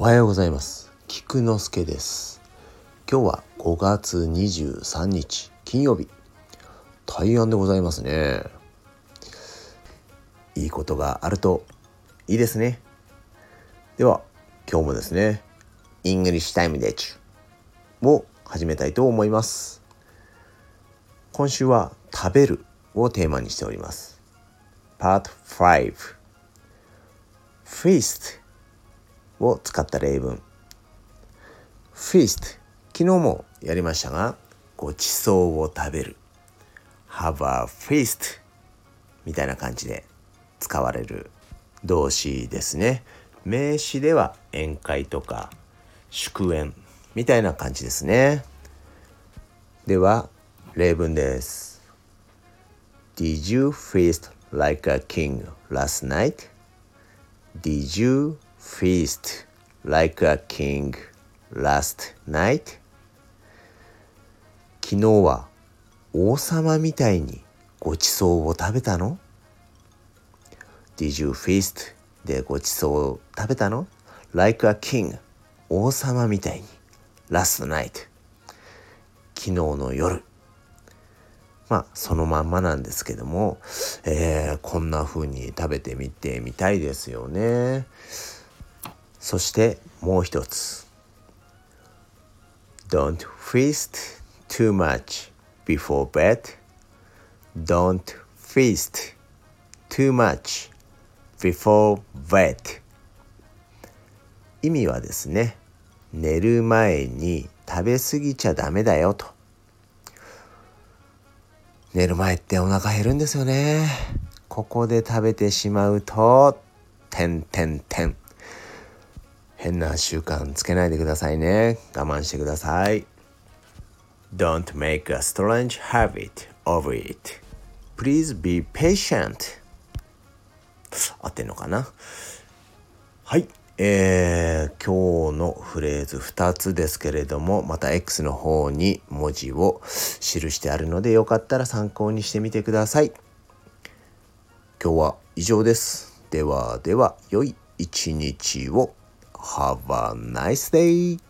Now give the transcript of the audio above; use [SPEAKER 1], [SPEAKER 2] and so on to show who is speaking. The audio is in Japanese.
[SPEAKER 1] はようございます。菊之助です。今日は5月23日金曜日、大安でございますね。いいことがあるといいですね。では今日もですね、イングリッシュタイムでちゅを始めたいと思います。今週は食べるをテーマにしております。Part 5 Feast を使った例文。Feast、昨日もやりましたが、ごちそうを食べる Have a feast みたいな感じで使われる動詞ですね。名詞では宴会とか祝宴みたいな感じですね。では例文です。 Did you feast like a king last night? Did you feast like a king last night? 昨日は王様みたいにごちそうを食べたの？ Did you feast でごちそうを食べたの？ Like a king 王様みたいに last night 昨日の夜。そのまんまなんですけども、こんな風に食べてみてみたいですよね。そしてもう一つ、 Don't feast too much before bed. Don't feast too much before bed. 意味はですね、寝る前に食べ過ぎちゃダメだよと。寝る前ってお腹減るんですよね。ここで食べてしまうと変な習慣つけないでくださいね。我慢してください。 Don't make a strange habit of it. Please be patient. 合ってんのかな。はい、今日のフレーズ2つですけれども、また X の方に文字を記してあるので、よかったら参考にしてみてください。今日は以上です。では良い一日を。Have a nice day!